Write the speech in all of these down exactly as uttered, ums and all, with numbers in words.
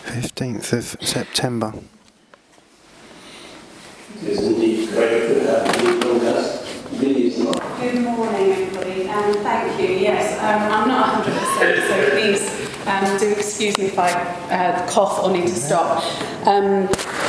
fifteenth of September. It is indeed great to have you join us. Good morning, everybody, and thank you. Yes, um, I'm not one hundred percent, so please um, do excuse me if I uh, cough or need to stop. Um,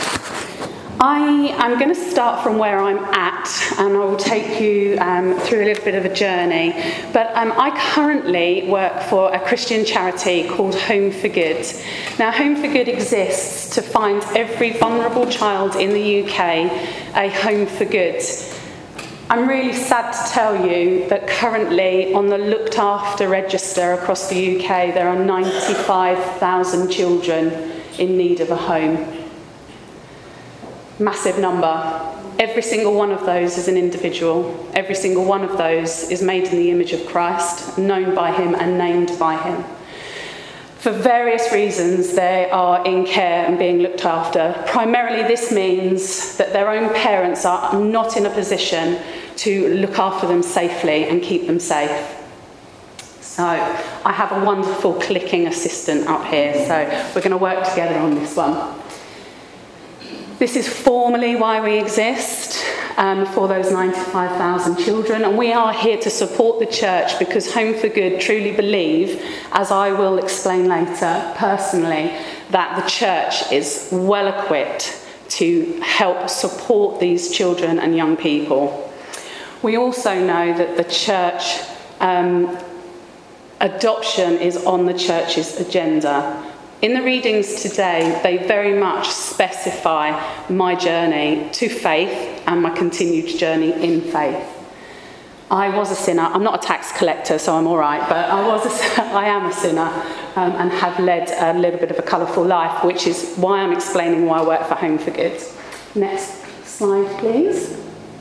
I am going to start from where I'm at, and I will take you um, through a little bit of a journey. But um, I currently work for a Christian charity called Home for Good. Now, Home for Good exists to find every vulnerable child in the U K a home for good. I'm really sad to tell you that currently on the looked after register across the U K there are ninety-five thousand children in need of a home. Massive number. Every single one of those is an individual. Every single one of those is made in the image of Christ, known by him and named by him. For various reasons, they are in care and being looked after. Primarily, this means that their own parents are not in a position to look after them safely and keep them safe. So I have a wonderful clicking assistant up here, so we're going to work together on this one. This is formally why we exist, um, for those ninety-five thousand children, and we are here to support the church because Home for Good truly believe, as I will explain later personally, that the church is well equipped to help support these children and young people. We also know that the church, um, adoption is on the church's agenda. In the readings today, they very much specify my journey to faith and my continued journey in faith. I was a sinner. I'm not a tax collector, so I'm all right, but I was a, I am a sinner um, and have led a little bit of a colourful life, which is why I'm explaining why I work for Home for Good. Next slide, please.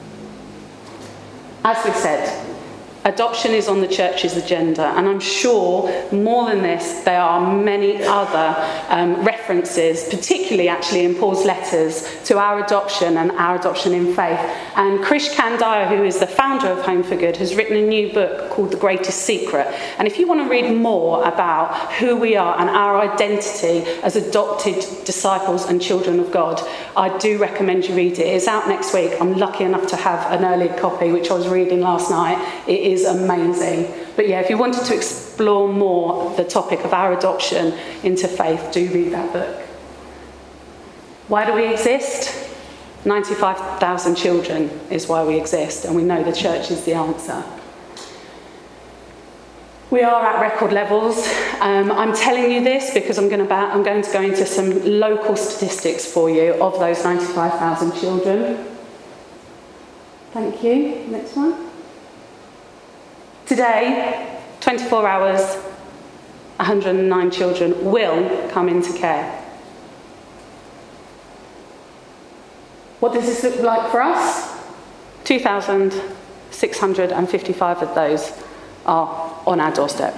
As we said, adoption is on the church's agenda, and I'm sure more than this there are many other um, references, particularly actually in Paul's letters, to our adoption and our adoption in faith. And Krish Kandiah, who is the founder of Home for Good, has written a new book called The Greatest Secret. And if you want to read more about who we are and our identity as adopted disciples and children of God, I do recommend you read it. It's out next week. I'm lucky enough to have an early copy, which I was reading last night. It is amazing. But yeah, if you wanted to explore more the topic of our adoption into faith, do read that book. Why do we exist? ninety-five thousand children is why we exist, and we know the church is the answer. We are at record levels. Um, I'm telling you this because I'm going, to ba- I'm going to go into some local statistics for you of those ninety-five thousand children. Thank you. Next one. Today, twenty-four hours, one hundred nine children will come into care. What does this look like for us? two thousand six hundred fifty-five of those are on our doorstep.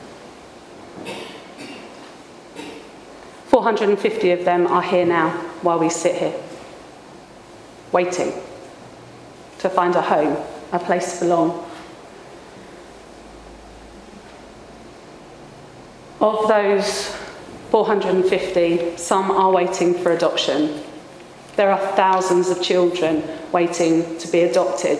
four hundred fifty of them are here now while we sit here, waiting to find a home, a place to belong. Of those four hundred fifty, some are waiting for adoption. There are thousands of children waiting to be adopted.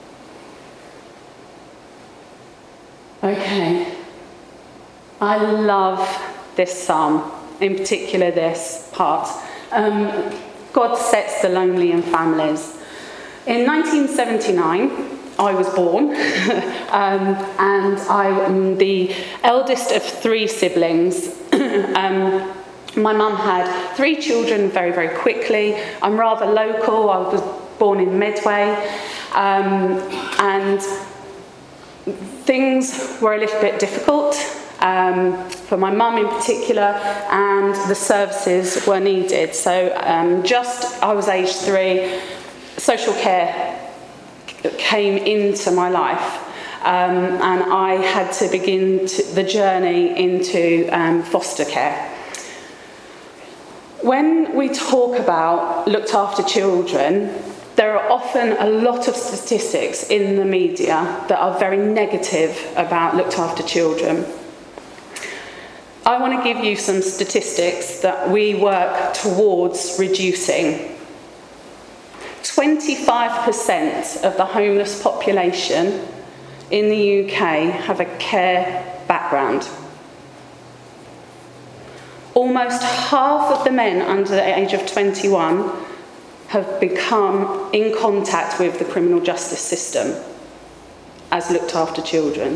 Okay. I love this psalm, in particular this part. Um, God sets the lonely in families. In nineteen seventy-nine, I was born, um, and I'm the eldest of three siblings. um, my mum had three children very, very quickly. I'm rather local. I was born in Medway, um, and things were a little bit difficult um, for my mum in particular, and the services were needed. So um, just, I was aged three, social care came into my life, um, and I had to begin to, the journey into um, foster care. When we talk about looked after children, there are often a lot of statistics in the media that are very negative about looked after children. I want to give you some statistics that we work towards reducing. twenty-five percent of the homeless population in the U K have a care background. Almost half of the men under the age of twenty-one have become in contact with the criminal justice system as looked after children.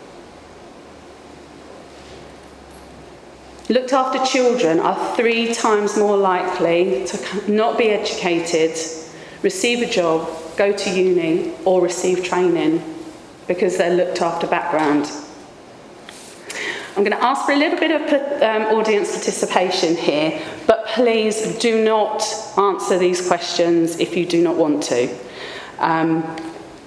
Looked after children are three times more likely to not be educated, receive a job, go to uni, or receive training because they're looked after background. I'm going to ask for a little bit of um, audience participation here, but please do not answer these questions if you do not want to. Um,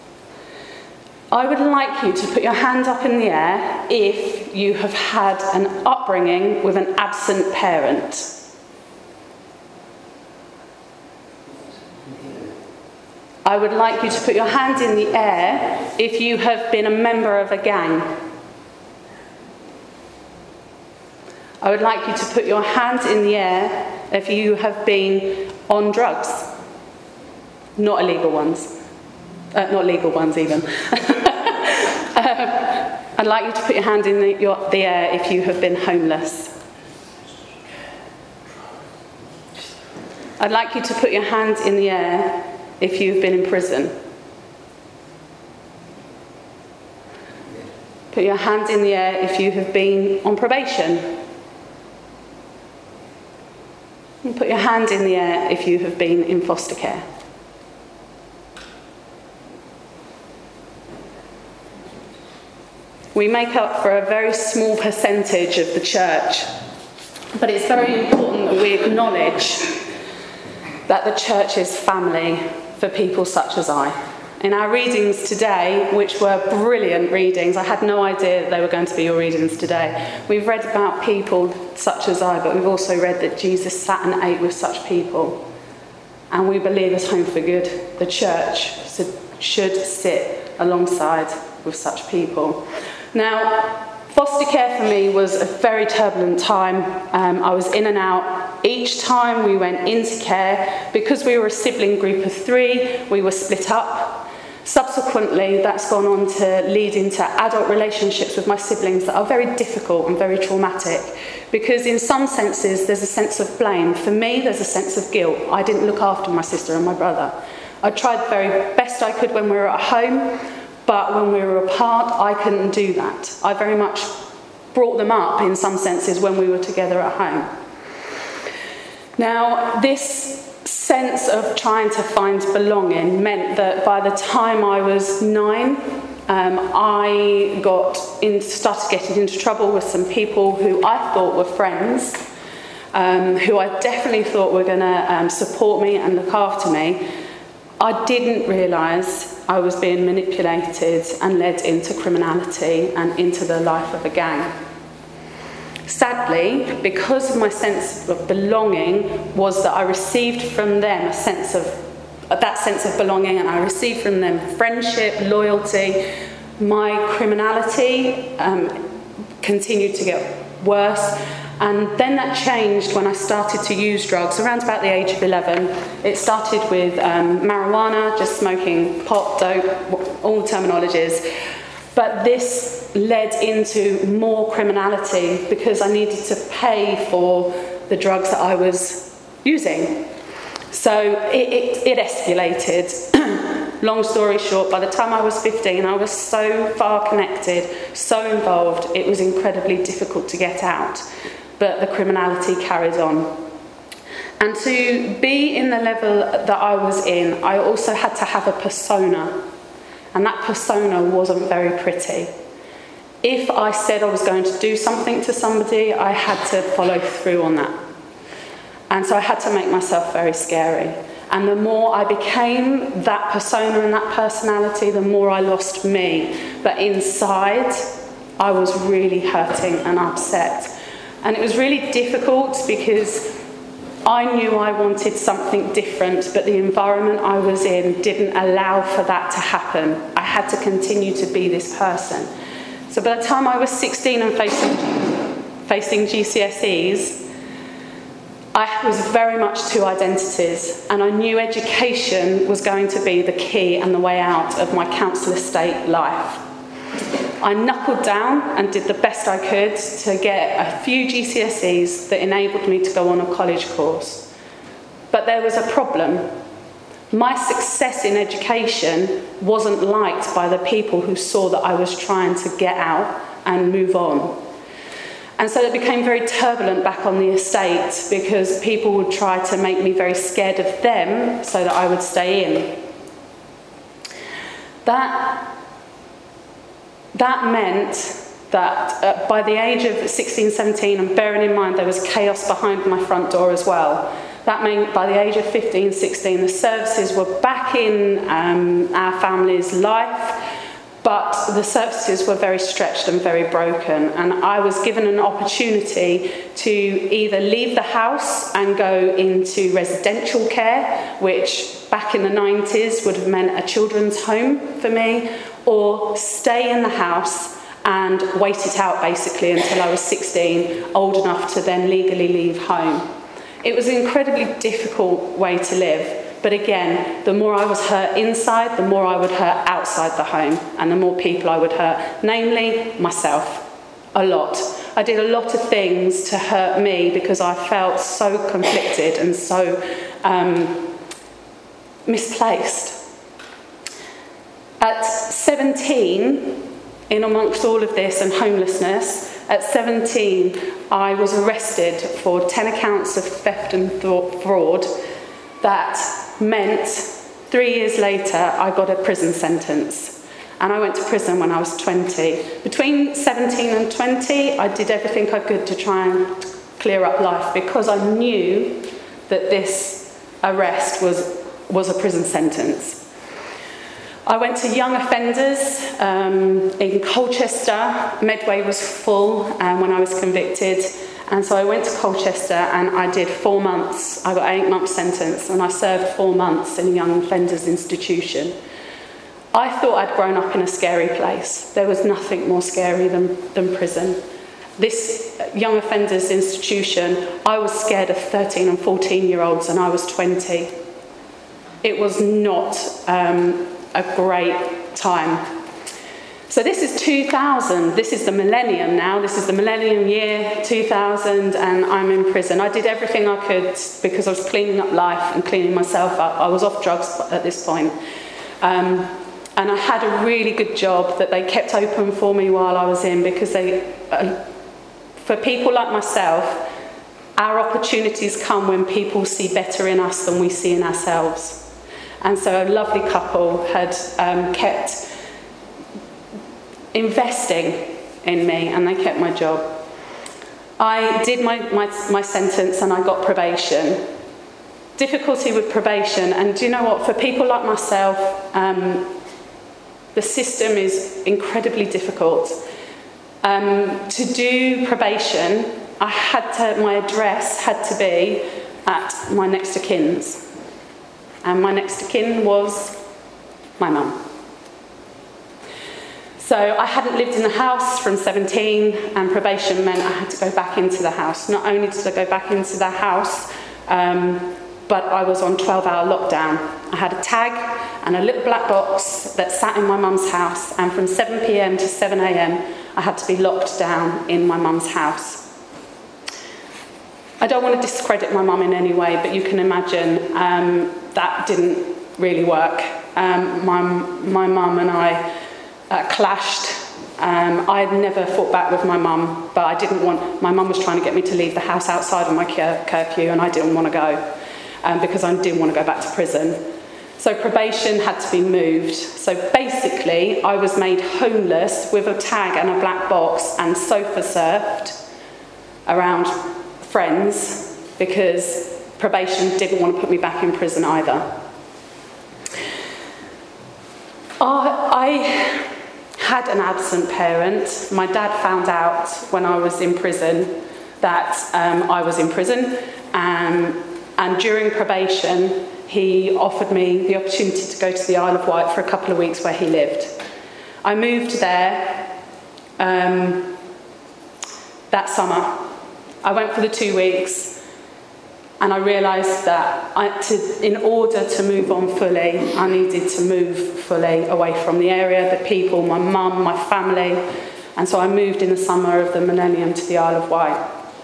I would like you to put your hand up in the air if you have had an upbringing with an absent parent. I would like you to put your hand in the air if you have been a member of a gang. I would like you to put your hand in the air if you have been on drugs. Not illegal ones. Uh, not legal ones even. uh, I'd like you to put your hand in the, your, the air if you have been homeless. I'd like you to put your hand in the air if you've been in prison. Put your hand in the air if you have been on probation. And put your hand in the air if you have been in foster care. We make up for a very small percentage of the church, but it's very important that we acknowledge that the church is family for people such as I. In our readings today, which were brilliant readings, I had no idea that they were going to be your readings today. We've read about people such as I, but we've also read that Jesus sat and ate with such people. And we believe as Home for Good, the church should sit alongside with such people. Now, foster care for me was a very turbulent time. Um, I was in and out. Each time we went into care, because we were a sibling group of three, we were split up. Subsequently, that's gone on to lead into adult relationships with my siblings that are very difficult and very traumatic, because in some senses there's a sense of blame. For me, there's a sense of guilt. I didn't look after my sister and my brother. I tried the very best I could when we were at home, but when we were apart, I couldn't do that. I very much brought them up in some senses when we were together at home. Now, this sense of trying to find belonging meant that by the time I was nine, um, I got in, started getting into trouble with some people who I thought were friends, um, who I definitely thought were going to um, support me and look after me. I didn't realise I was being manipulated and led into criminality and into the life of a gang. Sadly, because of my sense of belonging was that I received from them a sense of that sense of belonging, and I received from them friendship, loyalty. My criminality um, continued to get worse, and then that changed when I started to use drugs around about the age of eleven. It started with um, marijuana, just smoking pot, dope, all the terminologies. But this led into more criminality because I needed to pay for the drugs that I was using. So it, it, it escalated. Long story short, by the time I was fifteen, I was so far connected, so involved, it was incredibly difficult to get out. But the criminality carried on. And to be in the level that I was in, I also had to have a persona. And that persona wasn't very pretty. If I said I was going to do something to somebody, I had to follow through on that. And so I had to make myself very scary. And the more I became that persona and that personality, the more I lost me. But inside, I was really hurting and upset. And it was really difficult because I knew I wanted something different, but the environment I was in didn't allow for that to happen. I had to continue to be this person. So by the time I was sixteen and facing, facing G C S Es, I was very much two identities, and I knew education was going to be the key and the way out of my council estate life. I knuckled down and did the best I could to get a few G C S Es that enabled me to go on a college course. But there was a problem. My success in education wasn't liked by the people who saw that I was trying to get out and move on. And so it became very turbulent back on the estate because people would try to make me very scared of them so that I would stay in. That, that meant that uh, by the age of sixteen, seventeen, and bearing in mind there was chaos behind my front door as well, that meant by the age of fifteen, sixteen, the services were back in um, our family's life, but the services were very stretched and very broken. And I was given an opportunity to either leave the house and go into residential care, which back in the nineties would have meant a children's home for me, or stay in the house and wait it out basically until I was sixteen, old enough to then legally leave home. It was an incredibly difficult way to live, but again, the more I was hurt inside, the more I would hurt outside the home, and the more people I would hurt, namely myself, a lot. I did a lot of things to hurt me because I felt so conflicted and so um, misplaced. At seventeen, in amongst all of this and homelessness, at seventeen, I was arrested for ten accounts of theft and fraud. That meant three years later, I got a prison sentence. And I went to prison when I was twenty. Between seventeen and twenty, I did everything I could to try and clear up life because I knew that this arrest was, was a prison sentence. I went to young offenders um, in Colchester. Medway was full um, when I was convicted, and so I went to Colchester and I did four months. I got an eight-month sentence, and I served four months in a young offenders institution. I thought I'd grown up in a scary place. There was nothing more scary than, than prison. This young offenders institution, I was scared of thirteen and fourteen-year-olds, and I was twenty. It was not Um, a great time. So this is two thousand, this is the millennium now, this is the millennium year two thousand, and I'm in prison. I did everything I could because I was cleaning up life and cleaning myself up. I was off drugs at this point. Um, and I had a really good job that they kept open for me while I was in because they, uh, for people like myself, our opportunities come when people see better in us than we see in ourselves. And so a lovely couple had um, kept investing in me, and they kept my job. I did my, my, my sentence and I got probation. Difficulty with probation, and do you know what? For people like myself, um, the system is incredibly difficult. Um, to do probation, I had to, my address had to be at my next of kin's. And my next of kin was my mum. So I hadn't lived in the house from seventeen, and probation meant I had to go back into the house. Not only did I go back into the house, um, but I was on twelve-hour lockdown. I had a tag and a little black box that sat in my mum's house, and from seven p.m. to seven a.m. I had to be locked down in my mum's house. I don't want to discredit my mum in any way, but you can imagine um, that didn't really work. Um, my my mum and I uh, clashed. Um, I had never fought back with my mum, but I didn't want. My mum was trying to get me to leave the house outside of my cur- curfew, and I didn't want to go um, because I didn't want to go back to prison. So probation had to be moved. So basically, I was made homeless with a tag and a black box and sofa surfed around friends because probation didn't want to put me back in prison either. I, I had an absent parent. My dad found out when I was in prison that um, I was in prison, um, and during probation he offered me the opportunity to go to the Isle of Wight for a couple of weeks where he lived. I moved there um, that summer. I went for the two weeks and I realised that I, to, in order to move on fully, I needed to move fully away from the area, the people, my mum, my family. And so I moved in the summer of the millennium to the Isle of Wight.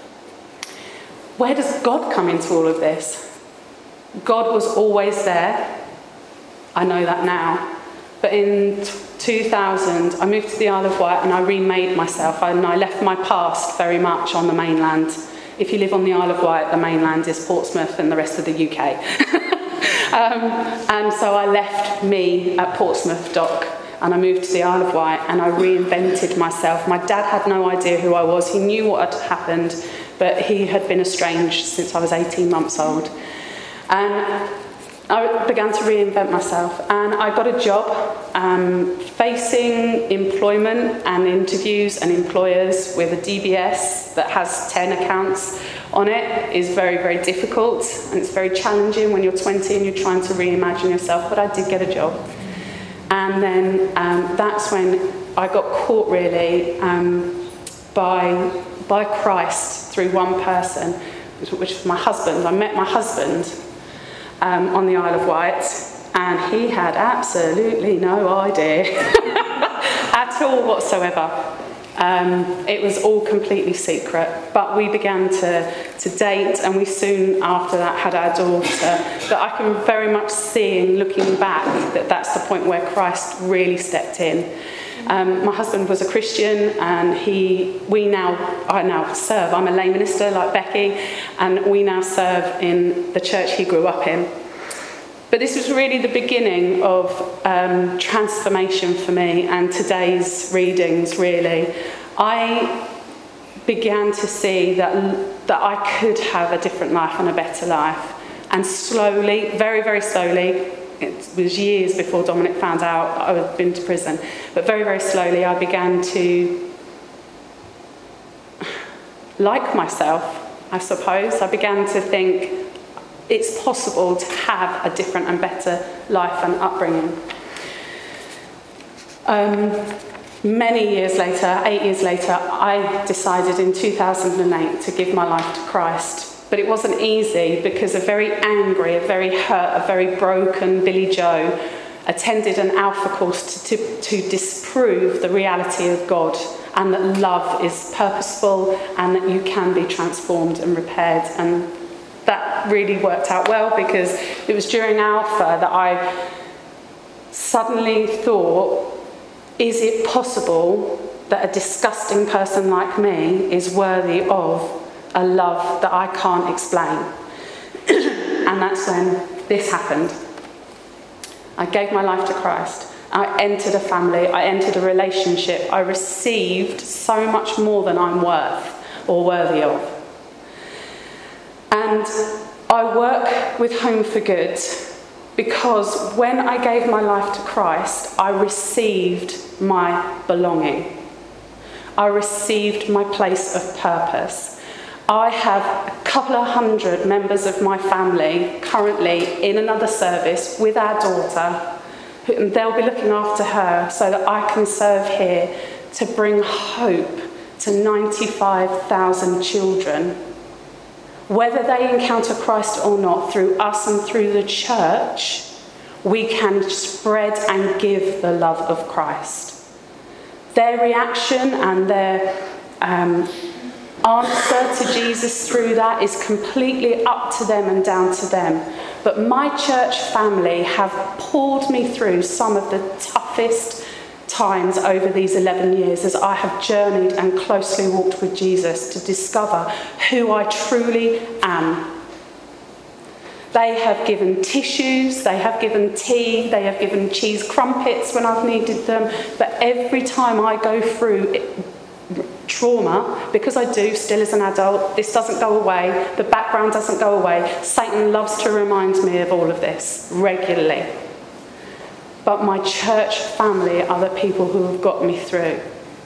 Where does God come into all of this? God was always there. I know that now. But in two thousand, I moved to the Isle of Wight and I remade myself. And I left my past very much on the mainland. If you live on the Isle of Wight, the mainland is Portsmouth and the rest of the U K. um, and so I left me at Portsmouth Dock and I moved to the Isle of Wight and I reinvented myself. My dad had no idea who I was. He knew what had happened, but he had been estranged since I was eighteen months old. And I began to reinvent myself, and I got a job um, facing employment and interviews and employers with a D B S that has ten accounts on it is very, very difficult, and it's very challenging when you're twenty and you're trying to reimagine yourself, but I did get a job. And then um, that's when I got caught really um, by, by Christ through one person, which was my husband. I met my husband Um, on the Isle of Wight, and he had absolutely no idea at all whatsoever. Um, it was all completely secret, but we began to, to date, and we soon after that had our daughter. But I can very much see, in looking back, that that's the point where Christ really stepped in. Um, my husband was a Christian, and he, we now, I now serve. I'm a lay minister like Becky, and we now serve in the church he grew up in. But this was really the beginning of um, transformation for me, and today's readings really. I began to see that that I could have a different life and a better life, and slowly, very, very slowly. It was years before Dominic found out I had been to prison. But very, very slowly I began to like myself, I suppose. I began to think it's possible to have a different and better life and upbringing. Um, many years later, eight years later, I decided in two thousand eight to give my life to Christ. But it wasn't easy, because a very angry, a very hurt, a very broken Billy Joe attended an Alpha course to, to, to disprove the reality of God, and that love is purposeful and that you can be transformed and repaired. And that really worked out well, because it was during Alpha that I suddenly thought, is it possible that a disgusting person like me is worthy of a love that I can't explain? And that's when this happened. I gave my life to Christ. I entered a family. I entered a relationship. I received so much more than I'm worth or worthy of. And I work with Home for Good because when I gave my life to Christ, I received my belonging. I received my place of purpose. I have a couple of hundred members of my family currently in another service with our daughter. And they'll be looking after her so that I can serve here to bring hope to ninety-five thousand children. Whether they encounter Christ or not, through us and through the church, we can spread and give the love of Christ. Their reaction and their um, answer to Jesus through that is completely up to them and down to them. But my church family have pulled me through some of the toughest times over these eleven years as I have journeyed and closely walked with Jesus to discover who I truly am. They have given tissues, they have given tea, they have given cheese crumpets when I've needed them, but every time I go through it, trauma, because I do still as an adult, this doesn't go away, the background doesn't go away. Satan loves to remind me of all of this regularly. But my church family are the people who have got me through.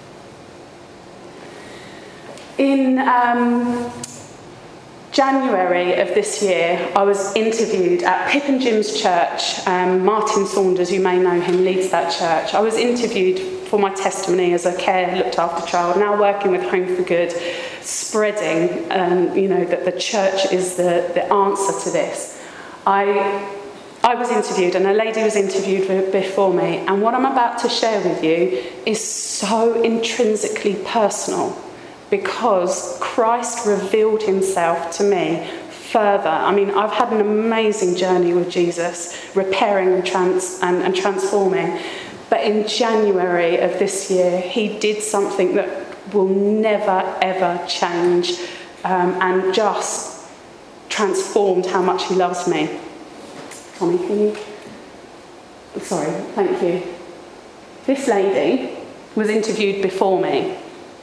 In um, January of this year, I was interviewed at Pip and Jim's church. Um, Martin Saunders, you may know him, leads that church. I was interviewed for my testimony as a care looked after child, now working with Home for Good. spreading, um, you know, that the church is the, the answer to this. I I was interviewed, and a lady was interviewed before me, and what I'm about to share with you is so intrinsically personal, because Christ revealed himself to me further. I mean, I've had an amazing journey with Jesus, repairing and, trans- and, and transforming. But in January of this year, he did something that will never, ever change, um, and just transformed how much he loves me. Tommy, can you... Sorry, thank you. This lady was interviewed before me.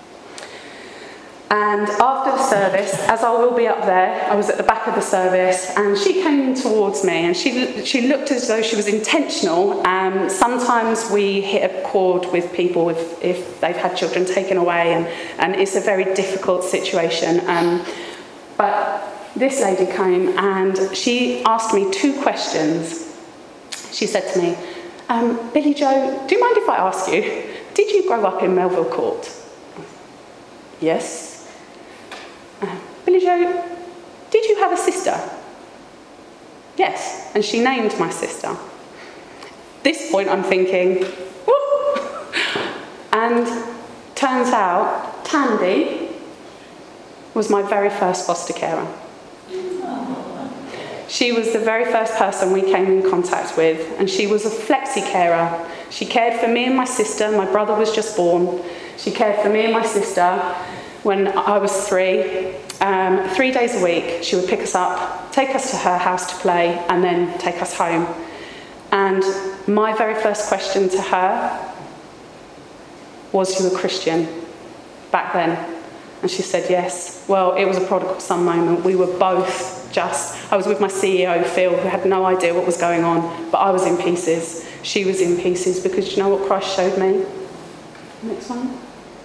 And after the service, as I will be up there, I was at the back of the service, and she came towards me, and she she looked as though she was intentional. Um, sometimes we hit a chord with people if, if they've had children taken away, and, and it's a very difficult situation. Um, but this lady came, and she asked me two questions. She said to me, um, Billy Joe, do you mind if I ask you, did you grow up in Melville Court? Yes. Uh, Billy Joe, did you have a sister? Yes. And she named my sister. At this point I'm thinking, woo! And turns out Tandy was my very first foster carer. She was the very first person we came in contact with, and she was a flexi carer. She cared for me and my sister. My brother was just born. She cared for me and my sister when I was three. Um, three days a week, she would pick us up, take us to her house to play, and then take us home. And my very first question to her was, you a Christian back then? And she said yes. Well, it was a prodigal son moment. We were both just, I was with my C E O, Phil, who had no idea what was going on, but I was in pieces. She was in pieces, because you know what Christ showed me? Next one.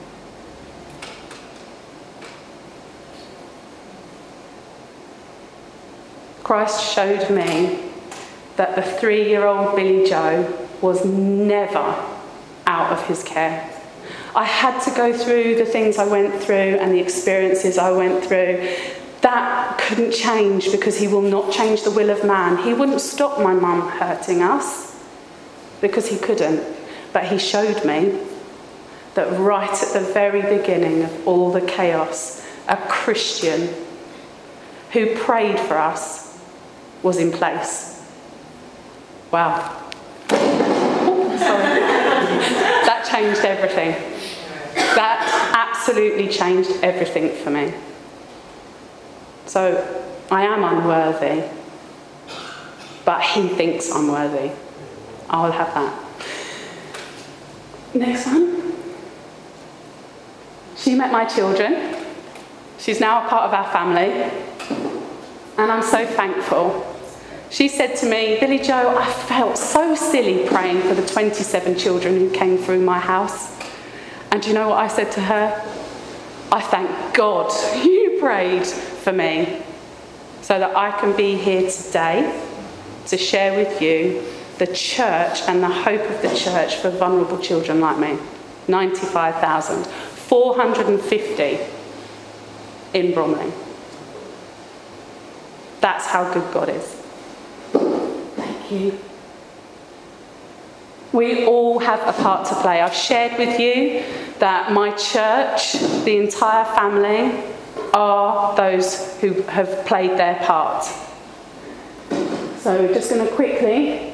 Christ showed me that the three-year-old Billy Joe was never out of his care. I had to go through the things I went through and the experiences I went through. That couldn't change, because he will not change the will of man. He wouldn't stop my mum hurting us, because he couldn't. But he showed me that right at the very beginning of all the chaos, a Christian who prayed for us was in place. Wow. Oh, sorry. That changed everything. That absolutely changed everything for me. So, I am unworthy, but he thinks I'm worthy. I'll have that. Next one. She met my children. She's now a part of our family. And I'm so thankful. She said to me, Billy Joe, I felt so silly praying for the twenty-seven children who came through my house. And do you know what I said to her? I thank God you prayed for me, so that I can be here today to share with you the church and the hope of the church for vulnerable children like me. ninety-five thousand. four hundred fifty in Bromley. That's how good God is. Thank you. We all have a part to play. I've shared with you that my church, the entire family, are those who have played their part. So we're just going to quickly...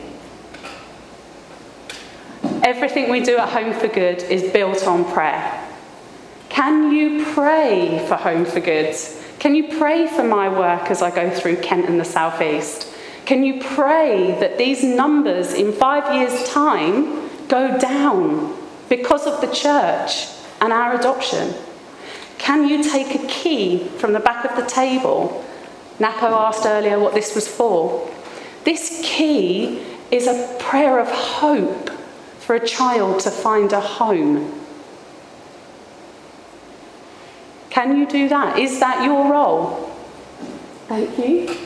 Everything we do at Home for Good is built on prayer. Can you pray for Home for Good? Can you pray for my work as I go through Kent and the South East? Can you pray that these numbers in five years' time go down because of the church and our adoption? Can you take a key from the back of the table? Napo asked earlier what this was for. This key is a prayer of hope for a child to find a home. Can you do that? Is that your role? Thank you.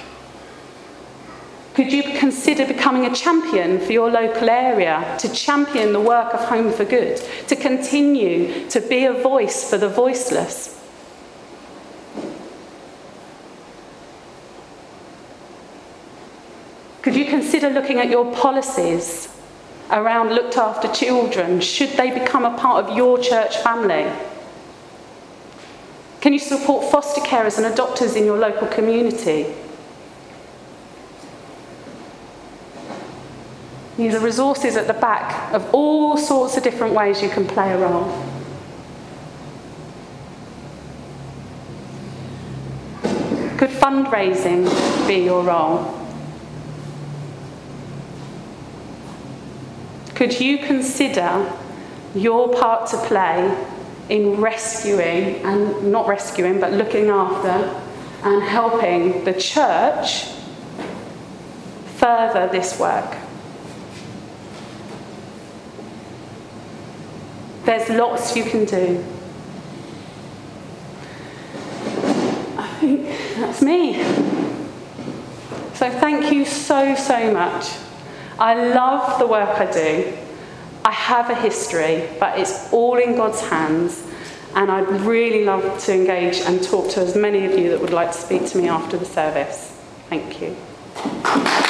Could you consider becoming a champion for your local area, to champion the work of Home for Good, to continue to be a voice for the voiceless? Could you consider looking at your policies around looked after children? Should they become a part of your church family? Can you support foster carers and adopters in your local community? These are resources at the back of all sorts of different ways you can play a role. Could fundraising be your role? Could you consider your part to play in rescuing, and not rescuing, but looking after and helping the church further this work? There's lots you can do. I think that's me. So thank you so, so much. I love the work I do. I have a history, but it's all in God's hands, and I'd really love to engage and talk to as many of you that would like to speak to me after the service. Thank you.